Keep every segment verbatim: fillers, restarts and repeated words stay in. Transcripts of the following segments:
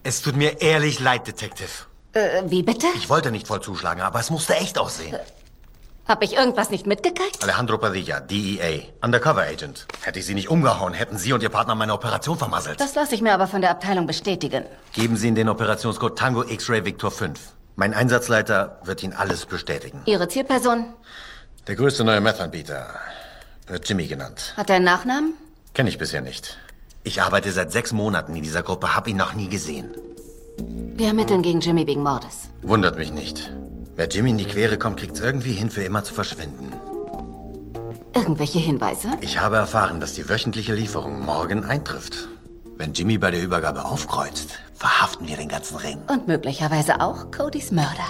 Es tut mir ehrlich leid, Detective. Äh, wie bitte? Ich wollte nicht voll zuschlagen, aber es musste echt aussehen. Hab ich irgendwas nicht mitgekriegt? Alejandro Padilla, D E A, Undercover Agent. Hätte ich Sie nicht umgehauen, hätten Sie und Ihr Partner meine Operation vermasselt. Das lasse ich mir aber von der Abteilung bestätigen. Geben Sie Ihnen den Operationscode Tango X-Ray Victor fünf. Mein Einsatzleiter wird Ihnen alles bestätigen. Ihre Zielperson? Der größte neue Meth-Anbieter wird Jimmy genannt. Hat er einen Nachnamen? Kenne ich bisher nicht. Ich arbeite seit sechs Monaten in dieser Gruppe, hab ihn noch nie gesehen. Wir ermitteln gegen Jimmy wegen Mordes. Wundert mich nicht. Wer Jimmy in die Quere kommt, kriegt's irgendwie hin, für immer zu verschwinden. Irgendwelche Hinweise? Ich habe erfahren, dass die wöchentliche Lieferung morgen eintrifft. Wenn Jimmy bei der Übergabe aufkreuzt, verhaften wir den ganzen Ring. Und möglicherweise auch Codys Mörder.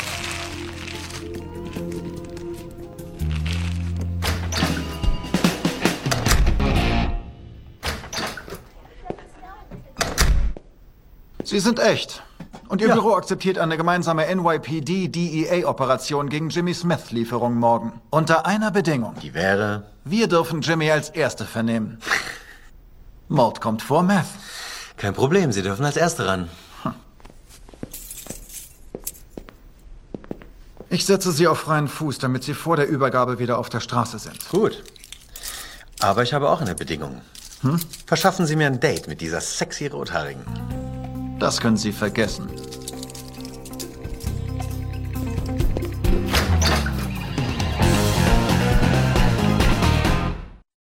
Sie sind echt. Und Ihr Ja. Büro akzeptiert eine gemeinsame N Y P D-D E A-Operation gegen Jimmys Meth-Lieferung morgen. Unter einer Bedingung. Die wäre... Wir dürfen Jimmy als Erste vernehmen. Mord kommt vor Meth. Kein Problem, Sie dürfen als Erste ran. Ich setze Sie auf freien Fuß, damit Sie vor der Übergabe wieder auf der Straße sind. Gut. Aber ich habe auch eine Bedingung. Hm? Verschaffen Sie mir ein Date mit dieser sexy Rothaarigen. Das können Sie vergessen.